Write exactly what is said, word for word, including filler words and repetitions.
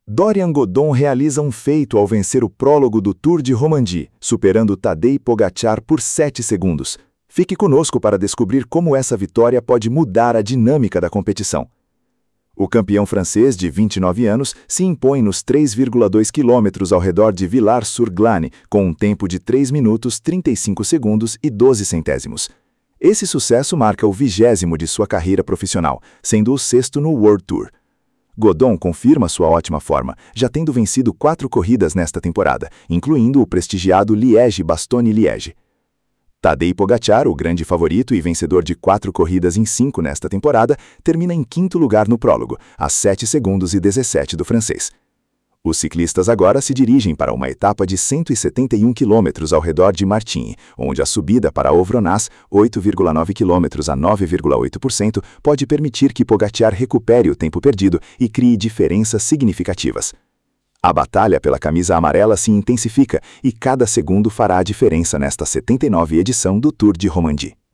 Dorian Godon realiza um feito ao vencer o prólogo do Tour de Romandie, superando Tadej Pogačar por sete segundos. Fique conosco para descobrir como essa vitória pode mudar a dinâmica da competição. O campeão francês de vinte e nove anos se impõe nos três vírgula dois quilômetros ao redor de Villars-sur-Glâne, com um tempo de três minutos trinta e cinco segundos e doze centésimos. Esse sucesso marca o vigésimo de sua carreira profissional, sendo o sexto no World Tour. Godon confirma sua ótima forma, já tendo vencido quatro corridas nesta temporada, incluindo o prestigiado Liège-Bastogne-Liège. Tadej Pogačar, o grande favorito e vencedor de quatro corridas em cinco nesta temporada, termina em quinto lugar no prólogo, a sete segundos e dezessete do francês. Os ciclistas agora se dirigem para uma etapa de cento e setenta e um quilômetros ao redor de Martigny, onde a subida para Ovronaz, oito vírgula nove quilômetros a nove vírgula oito por cento, pode permitir que Pogačar recupere o tempo perdido e crie diferenças significativas. A batalha pela camisa amarela se intensifica e cada segundo fará a diferença nesta setenta e nova edição do Tour de Romandie.